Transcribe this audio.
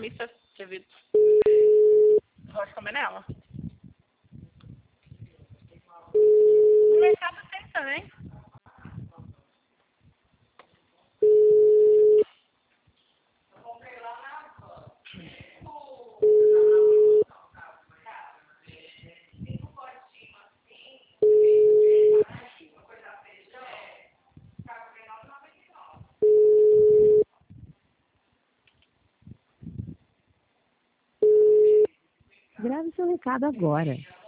missa devido. Pode comer nela. No mercado tem também. Grave seu recado agora.